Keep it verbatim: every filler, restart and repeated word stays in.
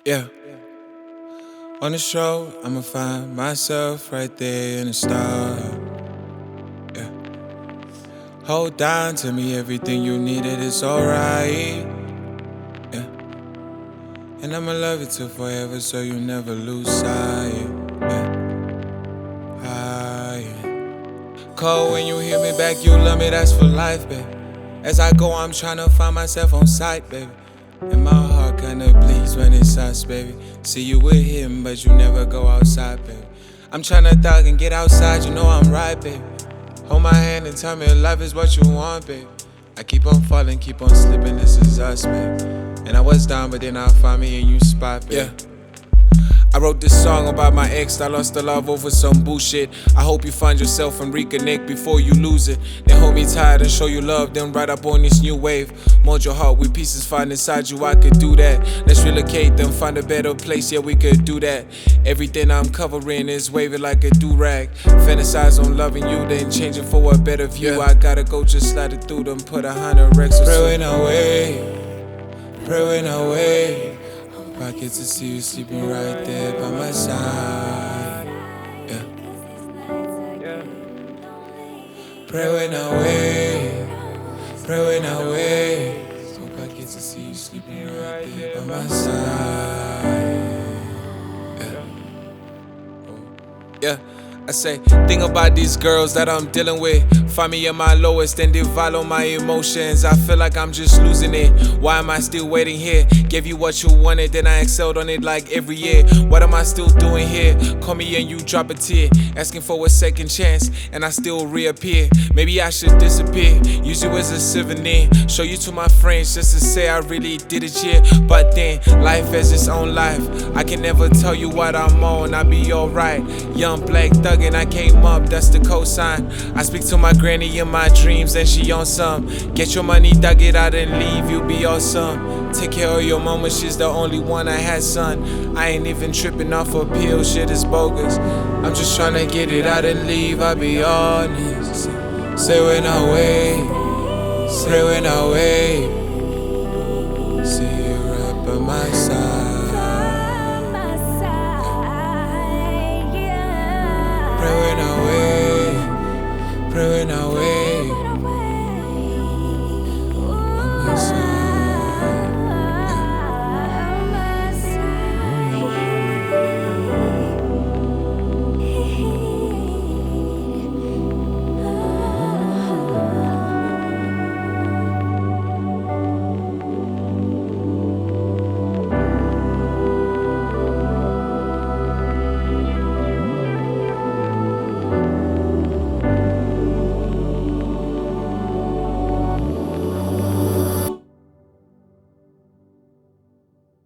Yeah. On the show, I'ma find myself right there in the start. Yeah. Hold on to me, everything you needed is alright. Yeah. And I'ma love you till forever, so you never lose sight. Yeah. Ah, yeah. Call when you hear me back, you love me, that's for life, baby. As I go, I'm tryna find myself on sight, baby. And my heart kinda bleeds when it's us, baby. See you with him, but you never go outside, baby. I'm tryna thug and get outside, you know I'm right, baby. Hold my hand and tell me life is what you want, baby. I keep on falling, keep on slipping, this is us, baby. And I was down, but then I found me a new spot, baby. Yeah. I wrote this song about my ex, I lost the love over some bullshit. I hope you find yourself and reconnect before you lose it. Then hold me tight and show you love, then ride up on this new wave. Mold your heart with pieces found inside you, I could do that. Let's relocate, then find a better place, yeah we could do that. Everything I'm covering is waving like a do-rag. Fantasize on loving you, then changing for a better view. Yeah. I gotta go just slide it through them, put a hundred racks or so. Pray when I wait, pray when I wait. I get to see you sleeping right there by my side. Yeah. Pray when I wait, pray when I wait. Hope I get to see you sleeping right there by my side. Yeah. Yeah. I say, think about these girls that I'm dealing with. Find me at my lowest and devalue my emotions. I feel like I'm just losing it. Why am I still waiting here? Gave you what you wanted, then I excelled on it like every year. What am I still doing here? Call me and you drop a tear. Asking for a second chance, and I still reappear. Maybe I should disappear, use you as a souvenir. Show you to my friends just to say I really did it, yeah. But then, life has its own life. I can never tell you what I'm on, I'll be alright. Young black thug and I came up, that's the cosign. I speak to my granny in my dreams and she on some. Get your money, thug it out and leave, you'll be awesome. Take care of your mama, she's the only one I had, son. I ain't even tripping off a pill, shit is bogus. I'm just tryna get it out and leave, I'll be honest. Say when I wait, say when I wait.